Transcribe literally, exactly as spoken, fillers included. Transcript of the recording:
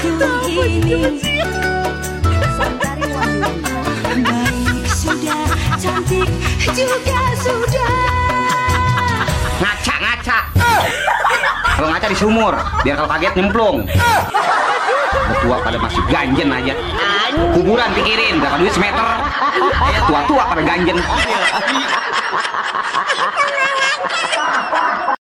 ini. Baik sudah, cantik juga sudah. Ngaca, ngaca. Kalau ngaca di sumur, biar kalau kaget nyemplung. Udah tua pada masih ganjen aja. Kuburan pikirin, berapa duit semeter. Tua-tua pada ganjen.